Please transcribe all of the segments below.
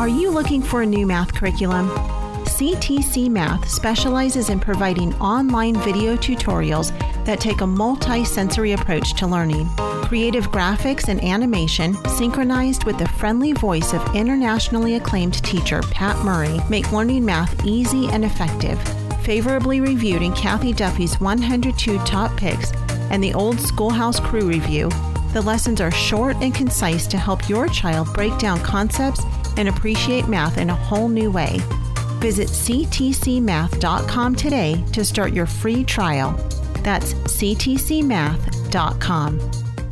Are you looking for a new math curriculum? CTC Math specializes in providing online video tutorials that take a multi-sensory approach to learning. Creative graphics and animation, synchronized with the friendly voice of internationally acclaimed teacher Pat Murray, make learning math easy and effective. Favorably reviewed in Kathy Duffy's 102 Top Picks and the Old Schoolhouse Crew Review, the lessons are short and concise to help your child break down concepts and appreciate math in a whole new way. Visit ctcmath.com today to start your free trial. That's ctcmath.com.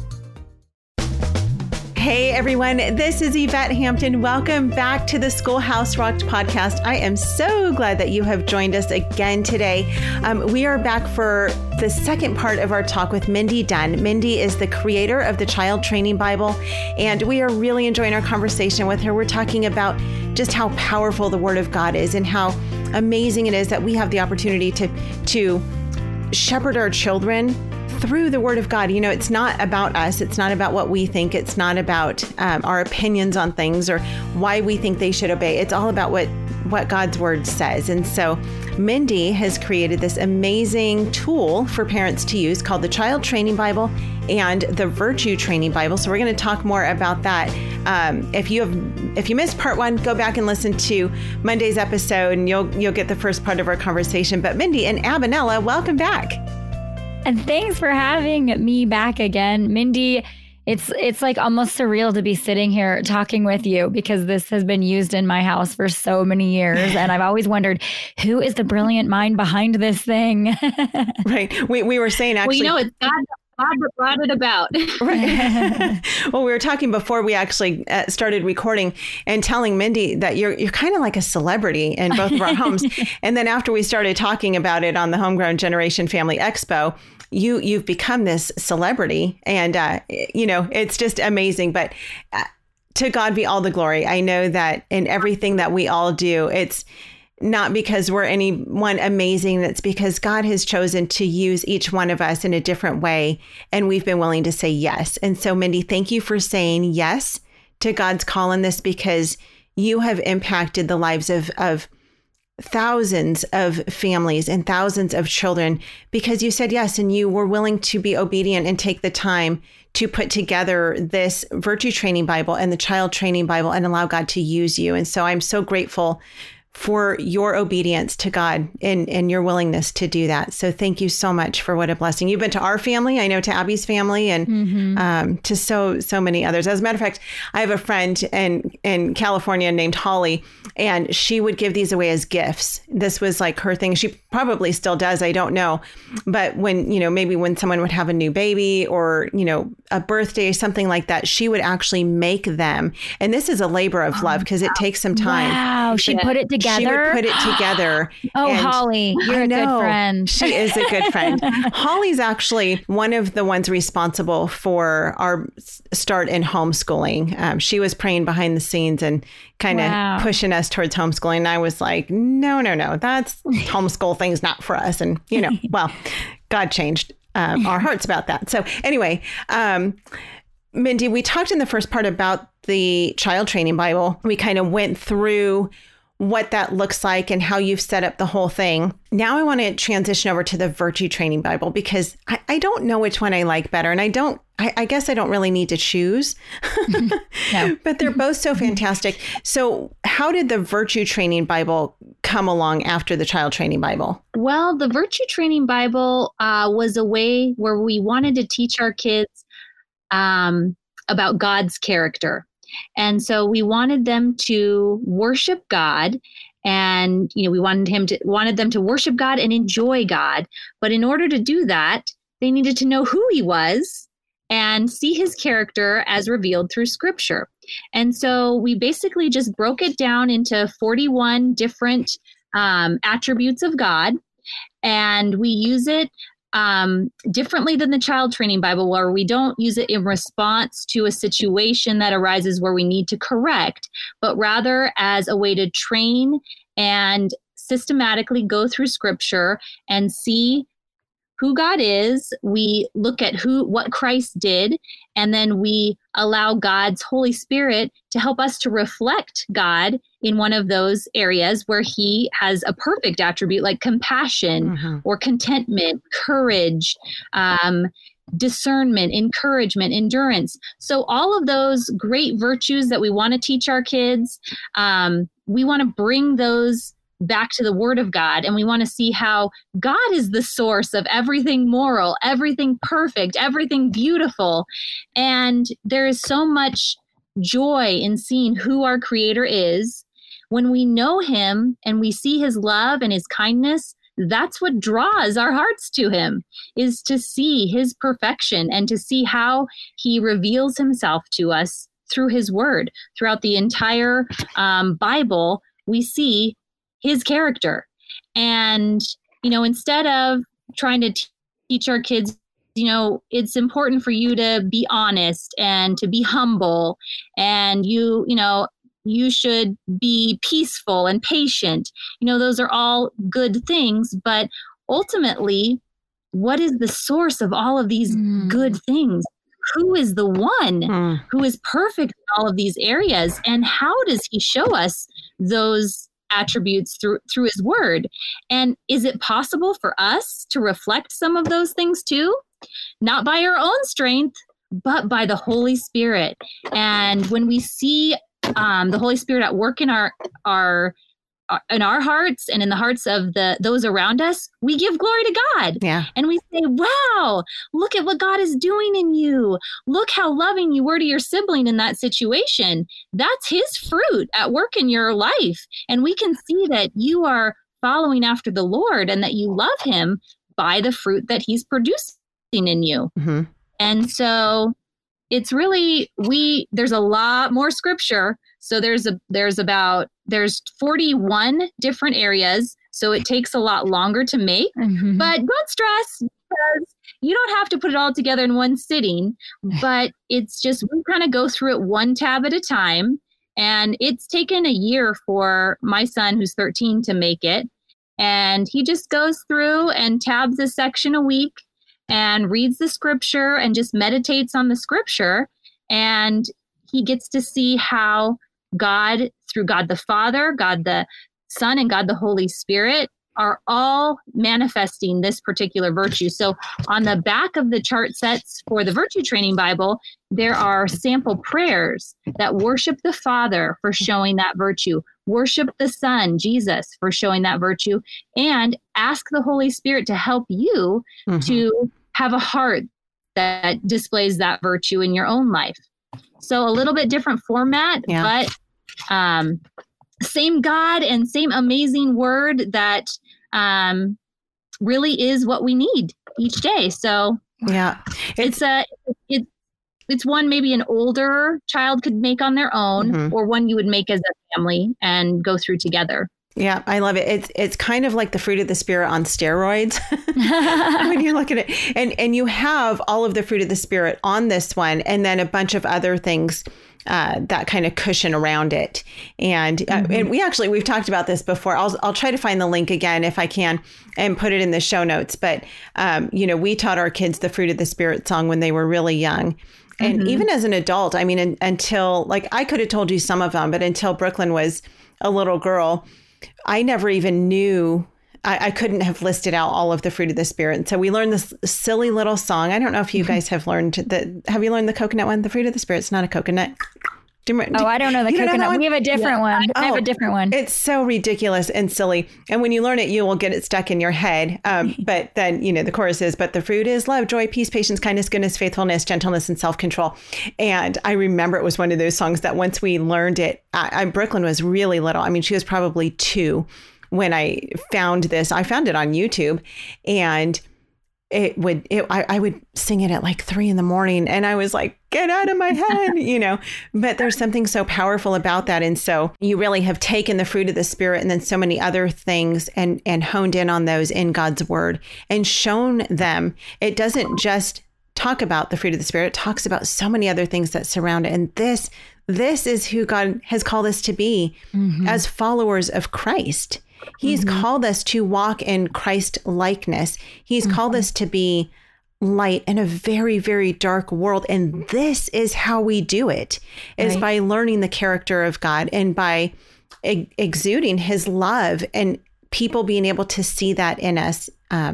Hey everyone, this is Yvette Hampton. Welcome back to the Schoolhouse Rocked podcast. I am so glad that you have joined us again today. We are back for the second part of our talk with Mindy Dunn. Mindy is the creator of the Child Training Bible, and we are really enjoying our conversation with her. We're talking about just how powerful the Word of God is and how amazing it is that we have the opportunity to shepherd our children through the Word of God. You know, it's not about us. It's not about what we think. It's not about our opinions on things or why we think they should obey. It's all about what God's Word says. And so Mindy has created this amazing tool for parents to use called the Child Training Bible and the Virtue Training Bible. So we're going to talk more about that. If you missed part one, go back and listen to Monday's episode and you'll get the first part of our conversation. But Mindy and Abinella, welcome back. And thanks for having me back again. Mindy, it's like almost surreal to be sitting here talking with you because this has been used in my house for so many years. And I've always wondered, who is the brilliant mind behind this thing? Right. We were saying actually. Well, it's God that brought it about. Right. Well, we were talking before we actually started recording and telling Mindy that you're kind of like a celebrity in both of our homes. And then after we started talking about it on the Homegrown Generation Family Expo, you've become this celebrity, and it's just amazing. But to God be all the glory. I know that in everything that we all do, it's not because we're anyone amazing. It's because God has chosen to use each one of us in a different way. And we've been willing to say yes. And so, Mindy, thank you for saying yes to God's call in this, because you have impacted the lives of thousands of families and thousands of children because you said yes, and you were willing to be obedient and take the time to put together this Virtue Training Bible and the Child Training Bible and allow God to use you. And so I'm so grateful for your obedience to God and your willingness to do that. So thank you so much for what a blessing. You've been to our family, I know, to Abby's family, and to so many others. As a matter of fact, I have a friend in California named Holly, and she would give these away as gifts. This was like her thing. She probably still does. I don't know. But when, maybe when someone would have a new baby or, a birthday or something like that, she would actually make them. And this is a labor of love because it takes some time. Wow. She put it together. She would put it together. Oh, Holly, you're a good friend. She is a good friend. Holly's actually one of the ones responsible for our start in homeschooling. She was praying behind the scenes and kind of pushing us towards homeschooling. And I was like, no, that's homeschool thing's not for us. And, well, God changed our hearts about that. So anyway, Mindy, we talked in the first part about the Child Training Bible. We kind of went through what that looks like and how you've set up the whole thing. Now I want to transition over to the Virtue Training Bible because I don't know which one I like better. And I guess I don't really need to choose, no. But they're both so fantastic. So how did the Virtue Training Bible come along after the Child Training Bible? Well, the Virtue Training Bible was a way where we wanted to teach our kids about God's character. And so we wanted them to worship God, and we wanted them to worship God and enjoy God. But in order to do that, they needed to know who He was and see His character as revealed through Scripture. And so we basically just broke it down into 41 different attributes of God, and we use it differently than the Child Training Bible, where we don't use it in response to a situation that arises where we need to correct, but rather as a way to train and systematically go through Scripture and see who God is, we look at what Christ did, and then we allow God's Holy Spirit to help us to reflect God in one of those areas where he has a perfect attribute like compassion or contentment, courage, discernment, encouragement, endurance. So all of those great virtues that we want to teach our kids, we want to bring those back to the Word of God, and we want to see how God is the source of everything moral, everything perfect, everything beautiful. And there is so much joy in seeing who our Creator is. When we know him and we see his love and his kindness, that's what draws our hearts to him, is to see his perfection and to see how he reveals himself to us through his word. Throughout the entire Bible, we see his character. And, instead of trying to teach our kids, it's important for you to be honest and to be humble, and you should be peaceful and patient. Those are all good things, but ultimately, what is the source of all of these good things? Who is the one who is perfect in all of these areas? And how does he show us those attributes through his word? And is it possible for us to reflect some of those things too? Not by our own strength, but by the Holy Spirit. And when we see the Holy Spirit at work in our hearts and in the hearts of those around us, we give glory to God. Yeah. And we say, wow, look at what God is doing in you. Look how loving you were to your sibling in that situation. That's his fruit at work in your life. And we can see that you are following after the Lord and that you love him by the fruit that he's producing in you. Mm-hmm. And so it's really, there's a lot more scripture. So there's 41 different areas. So it takes a lot longer to make, but don't stress, because you don't have to put it all together in one sitting, but it's just, we kind of go through it one tab at a time. And it's taken a year for my son, who's 13, to make it. And he just goes through and tabs a section a week and reads the scripture and just meditates on the scripture. And he gets to see how God, through God the Father, God the Son, and God the Holy Spirit, are all manifesting this particular virtue. So on the back of the chart sets for the Virtue Training Bible, there are sample prayers that worship the Father for showing that virtue, worship the Son, Jesus, for showing that virtue, and ask the Holy Spirit to help you to have a heart that displays that virtue in your own life. So a little bit different format, but same God and same amazing word that really is what we need each day. So it's one maybe an older child could make on their own, or one you would make as a family and go through together. Yeah, I love it. It's kind of like the fruit of the Spirit on steroids when you look at it. And you have all of the fruit of the Spirit on this one, and then a bunch of other things that kind of cushion around it. And we've talked about this before. I'll try to find the link again if I can and put it in the show notes. But, we taught our kids the fruit of the Spirit song when they were really young. And even as an adult, I mean, until, like, I could have told you some of them, but until Brooklyn was a little girl, I never even knew, I couldn't have listed out all of the fruit of the Spirit. And so we learned this silly little song. I don't know if you guys have learned have you learned the coconut one? The fruit of the Spirit. It's not a coconut. I don't know the coconut. We have a different one. I have a different one. It's so ridiculous and silly. And when you learn it, you will get it stuck in your head. But then, the chorus is, but the fruit is love, joy, peace, patience, kindness, goodness, faithfulness, gentleness, and self-control. And I remember it was one of those songs that once we learned it, Brooklyn was really little. I mean, she was probably 2 when I found this. I found it on YouTube, and I would sing it at like 3 a.m. and I was like, get out of my head, but there's something so powerful about that. And so you really have taken the fruit of the Spirit and then so many other things and honed in on those in God's word and shown them. It doesn't just talk about the fruit of the Spirit. It talks about so many other things that surround it. And this is who God has called us to be as followers of Christ. He's called us to walk in Christ likeness. He's called us to be light in a very, very dark world. And this is how we do it, is by learning the character of God and by exuding his love and people being able to see that in us.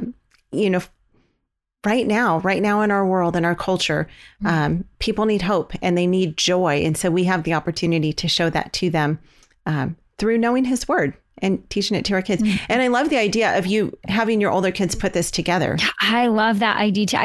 Right now in our world, in our culture, people need hope and they need joy. And so we have the opportunity to show that to them through knowing his word and teaching it to our kids. And I love the idea of you having your older kids put this together. I love that idea too.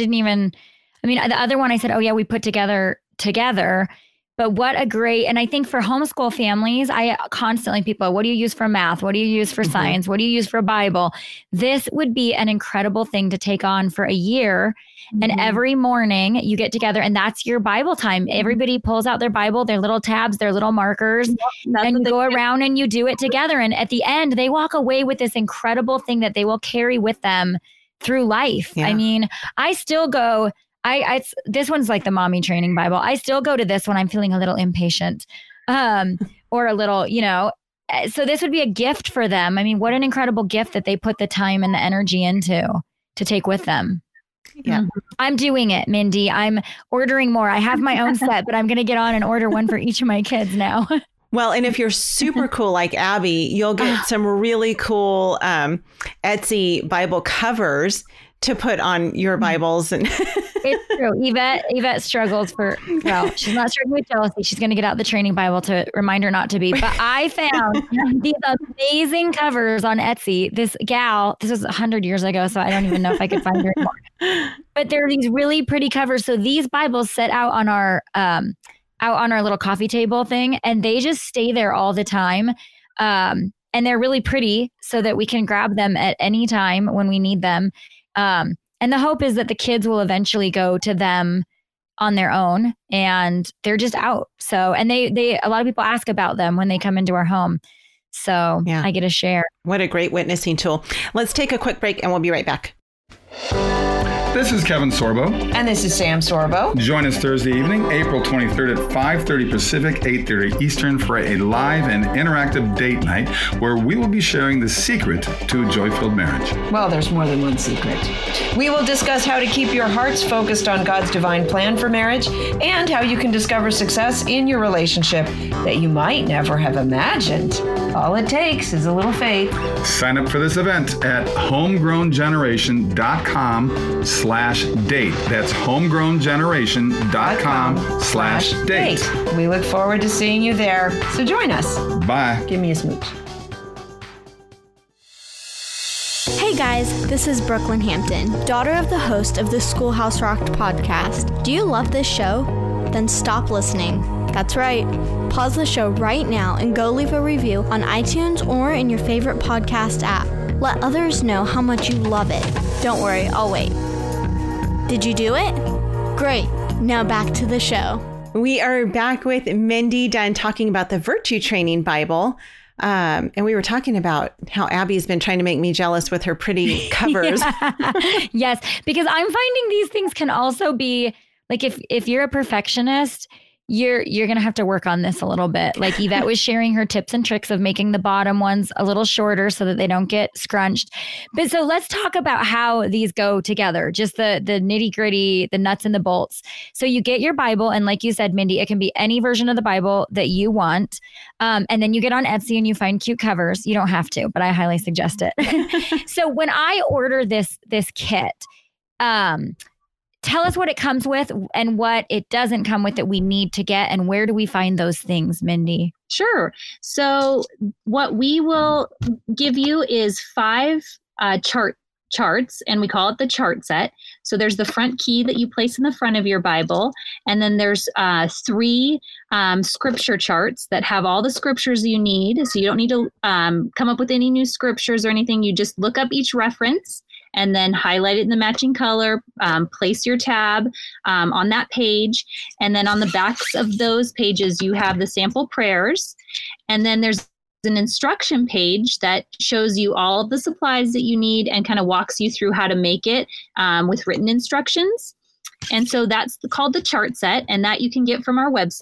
The other one I said, oh yeah, we put together. But what a great, and I think for homeschool families, I constantly people, what do you use for math? What do you use for science? What do you use for Bible? This would be an incredible thing to take on for a year. And every morning you get together and that's your Bible time. Everybody pulls out their Bible, their little tabs, their little markers, and you go around and you do it together. And at the end, they walk away with this incredible thing that they will carry with them through life. Yeah. I mean, I still go, this one's like the mommy training Bible. I still go to this when I'm feeling a little impatient, or a little, so this would be a gift for them. I mean, what an incredible gift that they put the time and the energy into to take with them. Yeah. I'm doing it, Mindy. I'm ordering more. I have my own set, but I'm going to get on and order one for each of my kids now. Well, and if you're super cool like Abby, you'll get some really cool Etsy Bible covers to put on your Bibles. And it's true. Yvette struggles she's not struggling with jealousy. She's going to get out the training Bible to remind her not to be. But I found these amazing covers on Etsy. This was 100 years ago, so I don't even know if I could find her anymore. But there are these really pretty covers. So these Bibles sit out on our little coffee table thing, and they just stay there all the time. And they're really pretty so that we can grab them at any time when we need them. And the hope is that the kids will eventually go to them on their own and they're just out. So, and a lot of people ask about them when they come into our home. So yeah. I get to share. What a great witnessing tool. Let's take a quick break and we'll be right back. This is Kevin Sorbo. And this is Sam Sorbo. Join us Thursday evening, April 23rd at 5:30 Pacific, 8:30 Eastern for a live and interactive date night where we will be sharing the secret to a joy-filled marriage. Well, there's more than one secret. We will discuss how to keep your hearts focused on God's divine plan for marriage and how you can discover success in your relationship that you might never have imagined. All it takes is a little faith. Sign up for this event at homegrowngeneration.com/date. That's homegrowngeneration.com/date. We look forward to seeing you there. So join us. Bye. Give me a smooch. Hey guys, this is Brooklyn Hampton, daughter of the host of the Schoolhouse Rocked podcast. Do you love this show? Then stop listening. That's right. Pause the show right now and go leave a review on iTunes or in your favorite podcast app. Let others know how much you love it. Don't worry, I'll wait. Did you do it? Great. Now back to the show. We are back with Mindy Dunn talking about the Virtue Training Bible. And we were talking about how Abby's been trying to make me jealous with her pretty covers. Yes, because I'm finding these things can also be like if you're a perfectionist, you're going to have to work on this a little bit. Like Yvette was sharing her tips and tricks of making the bottom ones a little shorter so that they don't get scrunched. But so let's talk about how these go together, just the nitty gritty, the nuts and the bolts. So you get your Bible. And like you said, Mindy, it can be any version of the Bible that you want. And then you get on Etsy and you find cute covers. You don't have to, but I highly suggest it. So when I order this kit, tell us what it comes with and what it doesn't come with that we need to get, and where do we find those things, Mindy? Sure. So what we will give you is 5 charts, and we call it the chart set. So there's the front key that you place in the front of your Bible, and then there's 3 scripture charts that have all the scriptures you need. So you don't need to come up with any new scriptures or anything. You just look up each reference and then highlight it in the matching color, place your tab on that page. And then on the backs of those pages, you have the sample prayers. And then there's an instruction page that shows you all of the supplies that you need and kind of walks you through how to make it with written instructions. And so that's called the chart set, and that you can get from our website.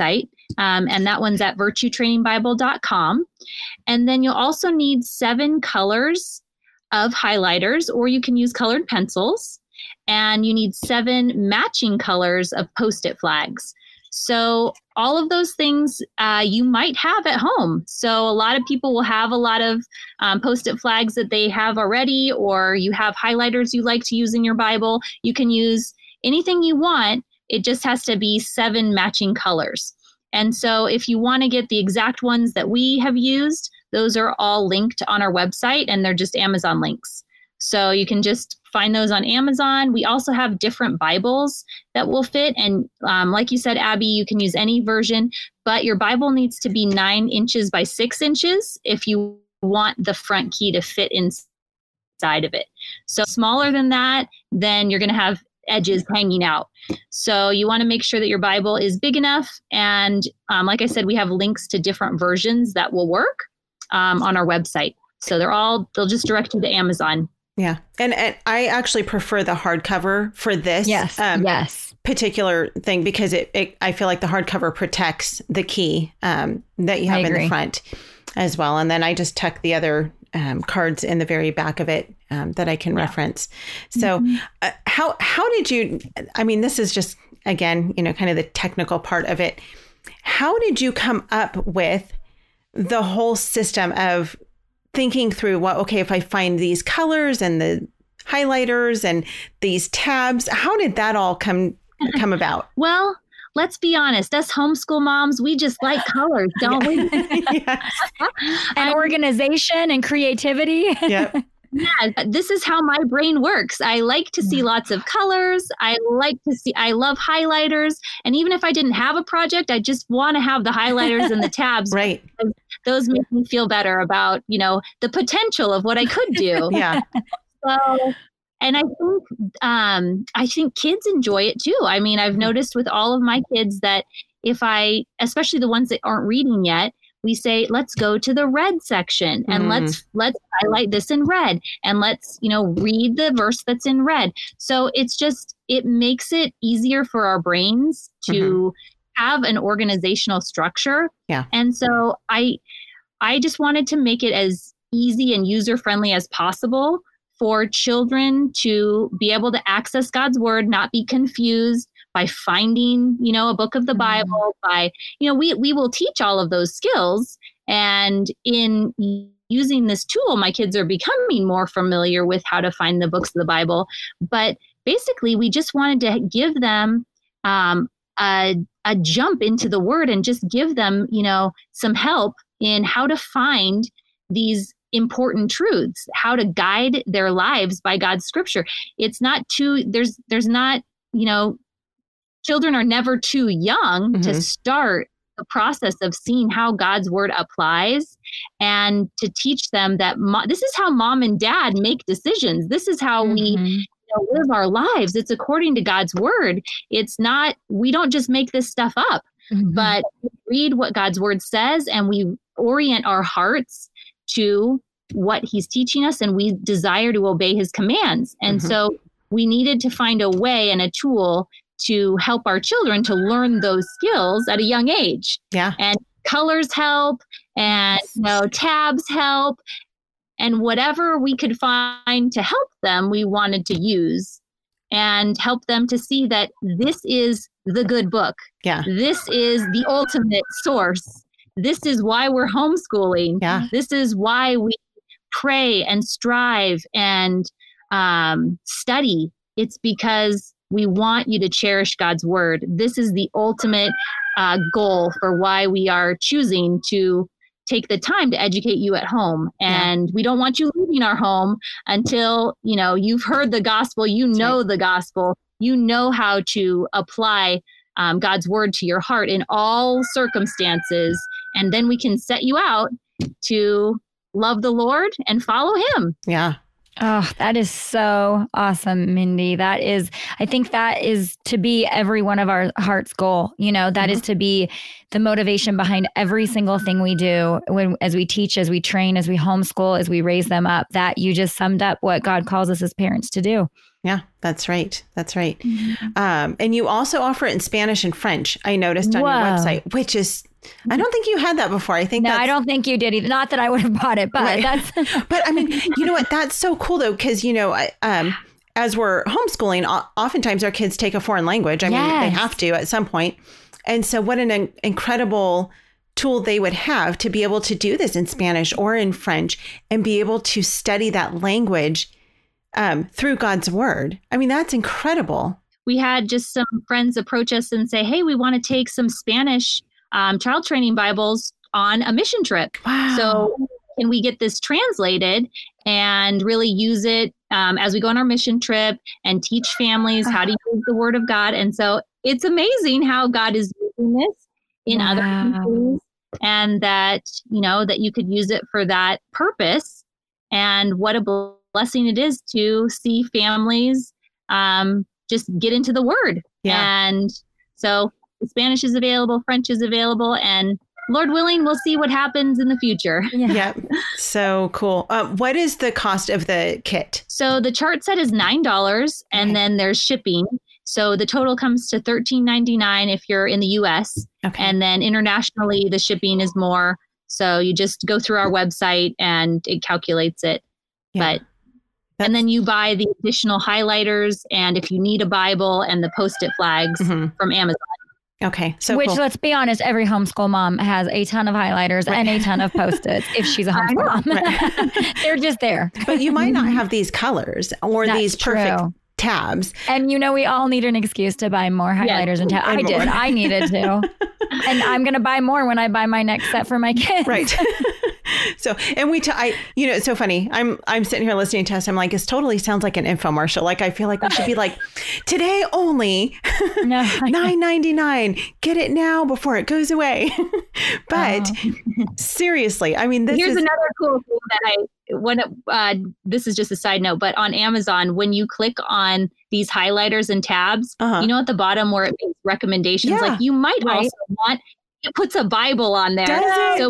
And that one's at virtuetrainingbible.com. And then you'll also need 7 colors of highlighters, or you can use colored pencils. And you need 7 matching colors of Post-it flags. So all of those things you might have at home. So a lot of people will have a lot of Post-it flags that they have already, or you have highlighters you like to use in your Bible. You can use anything you want. It just has to be 7 matching colors. And so if you want to get the exact ones that we have used, those are all linked on our website, and they're just Amazon links. So you can just find those on Amazon. We also have different Bibles that will fit. And like you said, Abby, you can use any version, but your Bible needs to be 9 inches by 6 inches if you want the front key to fit inside of it. So smaller than that, then you're going to have edges hanging out. So you want to make sure that your Bible is big enough. And like I said, we have links to different versions that will work on our website. So they'll just direct you to Amazon. Yeah. And I actually prefer the hardcover for this particular thing, because I feel like the hardcover protects the key that you have in the front as well. And then I just tuck the other cards in the very back of it that I can reference. So how did you, I mean, this is just, again, kind of the technical part of it. How did you come up with the whole system of thinking through if I find these colors and the highlighters and these tabs, how did that all come about? Well, let's be honest, us homeschool moms, we just like colors, don't we? And organization and creativity. Yeah. Yeah, this is how my brain works. I like to see lots of colors. I love highlighters. And even if I didn't have a project, I just want to have the highlighters and the tabs. Right. Those make me feel better about, the potential of what I could do. Yeah. So, and I think kids enjoy it too. I mean, I've noticed with all of my kids that especially the ones that aren't reading yet, we say, let's go to the red section and let's highlight this in red, and let's, read the verse that's in red. So it makes it easier for our brains to have an organizational structure. Yeah. And so I just wanted to make it as easy and user-friendly as possible for children to be able to access God's word, not be confused by finding, a book of the Bible, we will teach all of those skills. And in using this tool, my kids are becoming more familiar with how to find the books of the Bible. But basically, we just wanted to give them a jump into the word and just give them, some help in how to find these important truths, how to guide their lives by God's scripture. It's not there's not, children are never too young to start the process of seeing how God's word applies, and to teach them that this is how mom and dad make decisions. This is how we live our lives. It's according to God's word. It's not, we don't just make this stuff up, but we read what God's word says, and we orient our hearts to what he's teaching us, and we desire to obey his commands. And so we needed to find a way and a tool to help our children to learn those skills at a young age. Yeah. And colors help, and tabs help, and whatever we could find to help them, we wanted to use and help them to see that this is the good book. Yeah. This is the ultimate source. This is why we're homeschooling. Yeah. This is why we pray and strive and study. It's because we want you to cherish God's word. This is the ultimate goal for why we are choosing to take the time to educate you at home. And we don't want you leaving our home until, you've heard the gospel, the gospel, how to apply God's word to your heart in all circumstances. And then we can set you out to love the Lord and follow him. Yeah. Oh, that is so awesome, Mindy. I think that is to be every one of our heart's goal. That is to be the motivation behind every single thing we do as we teach, as we train, as we homeschool, as we raise them up, that you just summed up what God calls us as parents to do. Yeah, that's right. That's right. And you also offer it in Spanish and French, I noticed on your website, which is, I don't think you had that before. I don't think you did either. Not that I would have bought it, but that's. But I mean, you know what? That's so cool though, because as we're homeschooling, oftentimes our kids take a foreign language. I mean, they have to at some point, and so what an incredible tool they would have to be able to do this in Spanish or in French and be able to study that language through God's word. I mean, that's incredible. We had just some friends approach us and say, "Hey, we want to take some Spanish child training Bibles on a mission trip. Wow. So can we get this translated and really use it as we go on our mission trip and teach families how to use the word of God?" And so it's amazing how God is using this in other countries, and that you could use it for that purpose. And what a blessing it is to see families just get into the word. Yeah. And so Spanish is available, French is available, and Lord willing, we'll see what happens in the future. Yeah. So cool. What is the cost of the kit? So the chart set is $9, and then there's shipping. So the total comes to $13.99 if you're in the US. Okay. And then internationally, the shipping is more. So you just go through our website and it calculates it. Yeah. And then you buy the additional highlighters, and if you need a Bible, and the Post-it flags from Amazon. Okay. So Which, let's be honest, every homeschool mom has a ton of highlighters and a ton of Post-its if she's a homeschool mom. Right. They're just there. But you might not have these colors or these perfect tabs. And we all need an excuse to buy more highlighters and tabs. I needed to. And I'm going to buy more when I buy my next set for my kids. Right. So, and it's so funny. I'm sitting here listening to us. I'm like, this totally sounds like an infomercial. Like, I feel like we should be like, today only, $9.99. Get it now before it goes away. But seriously, I mean, here's another cool thing that this is just a side note, but on Amazon, when you click on these highlighters and tabs, at the bottom where it makes recommendations, like you might also want, it puts a Bible on there. So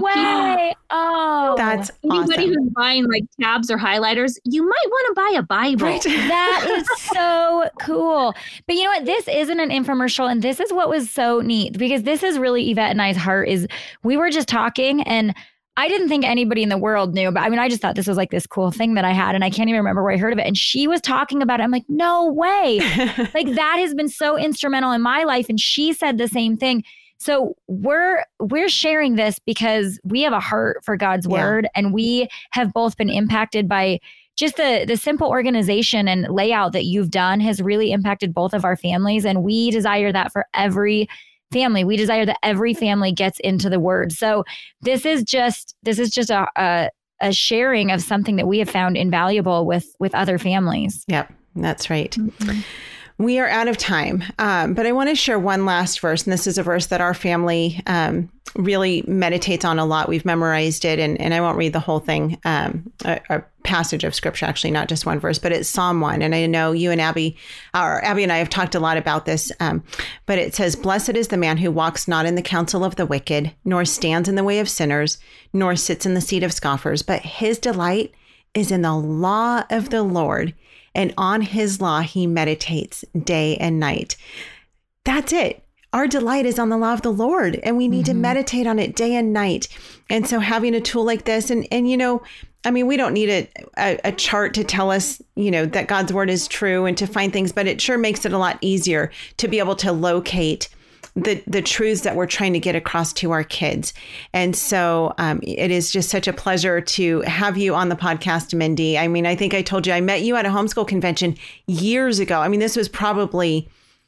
that's anybody who's buying like tabs or highlighters, you might want to buy a Bible. Right. That is so cool. But you know what? This isn't an infomercial, and this is what was so neat, because this is really Yvette and I's heart. Is we were just talking, and I didn't think anybody in the world knew, but I mean, I just thought this was like this cool thing that I had, and I can't even remember where I heard of it. And she was talking about it. I'm like, no way. Like, that has been so instrumental in my life. And she said the same thing. So we're sharing this because we have a heart for God's word, and we have both been impacted by just the simple organization and layout that you've done has really impacted both of our families. And we desire that for every family. We desire that every family gets into the word. So this is just a sharing of something that we have found invaluable with other families. Yep, that's right. Mm-hmm. We are out of time, but I want to share one last verse, and this is a verse that our family really meditates on a lot. We've memorized it, and I won't read the whole thing, a passage of scripture, actually, not just one verse, but it's Psalm 1. And I know you and Abby and I have talked a lot about this, but it says, "Blessed is the man who walks not in the counsel of the wicked, nor stands in the way of sinners, nor sits in the seat of scoffers, but his delight is in the law of the Lord. And on his law, he meditates day and night." That's it. Our delight is on the law of the Lord, and we need to meditate on it day and night. And so having a tool like this, and I mean, we don't need a chart to tell us, that God's word is true and to find things, but it sure makes it a lot easier to be able to locate the truths that we're trying to get across to our kids. And so it is just such a pleasure to have you on the podcast, Mindy. I mean, I think I told you I met you at a homeschool convention years ago. I mean, this was probably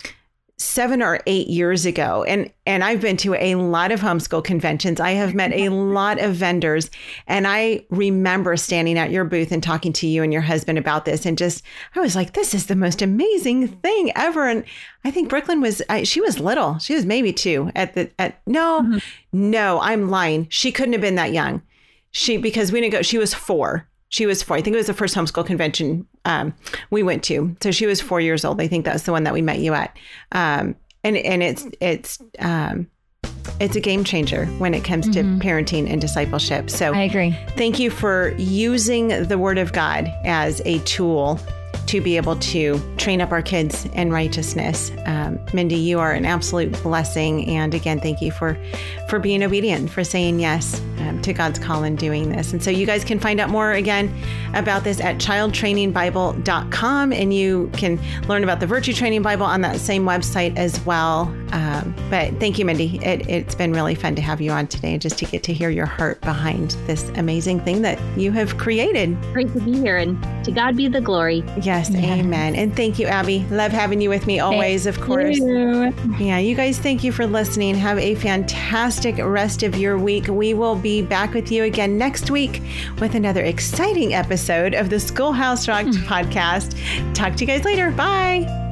7 or 8 years ago. And I've been to a lot of homeschool conventions. I have met a lot of vendors. And I remember standing at your booth and talking to you and your husband about this. And I was like, this is the most amazing thing ever. And I think Brooklyn she was little. She was maybe 2 no, I'm lying. She couldn't have been that young. Because we didn't go, she was 4. She was 4. I think it was the first homeschool convention we went to. So she was 4 years old. I think that's the one that we met you at. And it's a game changer when it comes to parenting and discipleship. So I agree. Thank you for using the Word of God as a tool to be able to train up our kids in righteousness. Mindy, you are an absolute blessing. And again, thank you for being obedient, for saying yes to God's call and doing this. And so you guys can find out more again about this at childtrainingbible.com. And you can learn about the Virtue Training Bible on that same website as well. But thank you, Mindy. It's been really fun to have you on today, just to get to hear your heart behind this amazing thing that you have created. Great to be here, and to God be the glory. Yes, amen. And thank you, Abby. Love having you with me always, of course. Yeah, you guys, thank you for listening. Have a fantastic rest of your week. We will be back with you again next week with another exciting episode of the Schoolhouse Rocked podcast. Talk to you guys later. Bye.